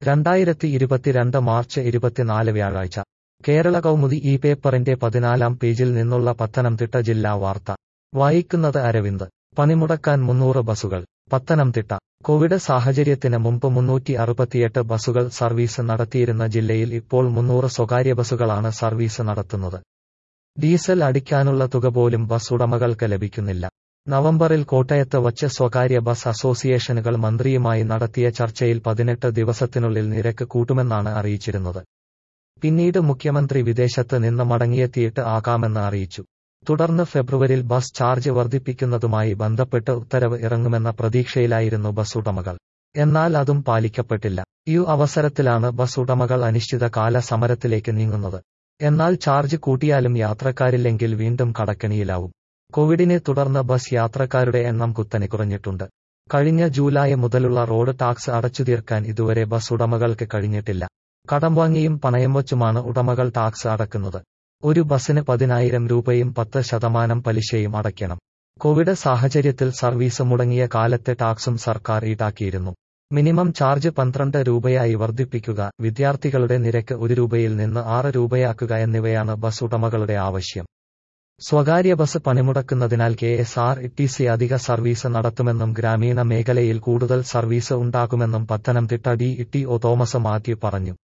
2022 March 24 വ്യാഴാഴ്ച കേരള കൗമുദി ഈ പേപ്പറിന്റെ 14-ാം പേജിൽ നിന്നുള്ള പത്തനംതിട്ട ജില്ലാ വാർത്ത വായിക്കുന്നത് അരവിന്ദ്. പണിമുടക്കാൻ 300 ബസുകൾ. പത്തനംതിട്ട കോവിഡ് സാഹചര്യത്തിന് മുമ്പ് 368 ബസുകൾ സർവീസ് നടത്തിയിരുന്ന ജില്ലയിൽ ഇപ്പോൾ 300 സ്വകാര്യ ബസുകളാണ് സർവീസ് നടത്തുന്നത്. ഡീസൽ അടിക്കാനുള്ള തുക പോലും ബസ് ഉടമകൾക്ക് ലഭിക്കുന്നില്ല. നവംബറിൽ കോട്ടയത്ത് വച്ച് സ്വകാര്യ ബസ് അസോസിയേഷനുകൾ മന്ത്രിയുമായി നടത്തിയ ചർച്ചയിൽ 18 ദിവസത്തിനുള്ളിൽ നിരക്ക് കൂട്ടുമെന്നാണ് അറിയിച്ചിരുന്നത്. പിന്നീട് മുഖ്യമന്ത്രി വിദേശത്ത് നിന്ന് മടങ്ങിയെത്തിയിട്ട് ആകാമെന്ന് അറിയിച്ചു. തുടർന്ന് ഫെബ്രുവരിയിൽ ബസ് ചാർജ് വർദ്ധിപ്പിക്കുന്നതുമായി ബന്ധപ്പെട്ട് ഉത്തരവ് ഇറങ്ങുമെന്ന പ്രതീക്ഷയിലായിരുന്നു ബസ് ഉടമകൾ. എന്നാൽ അതും പാലിക്കപ്പെട്ടില്ല. ഈ അവസരത്തിലാണ് ബസ് ഉടമകൾ അനിശ്ചിതകാല സമരത്തിലേക്ക് നീങ്ങുന്നത്. എന്നാൽ ചാർജ് കൂട്ടിയാലും യാത്രക്കാരില്ലെങ്കിൽ വീണ്ടും കടക്കെണിയിലാവും. കോവിഡിനെ തുടർന്ന് ബസ് യാത്രക്കാരുടെ എണ്ണം കുത്തനെ കുറഞ്ഞിട്ടുണ്ട്. കഴിഞ്ഞ ജൂലൈ മുതലുള്ള റോഡ് ടാക്സ് അടച്ചുതീർക്കാൻ ഇതുവരെ ബസ് ഉടമകൾക്ക് കഴിഞ്ഞിട്ടില്ല. കടം വാങ്ങിയും പണയം വച്ചുമാണ് ഉടമകൾ ടാക്സ് അടക്കുന്നത്. ഒരു ബസിന് 10,000 രൂപയും 10% പലിശയും അടയ്ക്കണം. കോവിഡ് സാഹചര്യത്തിൽ സർവീസ് മുടങ്ങിയ കാലത്തെ ടാക്സും സർക്കാർ ഈടാക്കിയിരുന്നു. മിനിമം ചാർജ് 12 രൂപയായി വർദ്ധിപ്പിക്കുക, വിദ്യാർത്ഥികളുടെ നിരക്ക് 1 രൂപയിൽ നിന്ന് 6 രൂപയാക്കുക എന്നിവയാണ് ബസ് ഉടമകളുടെ ആവശ്യം. സ്വകാര്യ ബസ് പണിമുടക്കുന്നതിനാൽ KSRTC അധിക സർവീസ് നടത്തുമെന്നും ഗ്രാമീണ മേഖലയിൽ കൂടുതൽ സർവീസ് ഉണ്ടാകുമെന്നും പത്തനംതിട്ട DTO തോമസ് മാത്യു പറഞ്ഞു.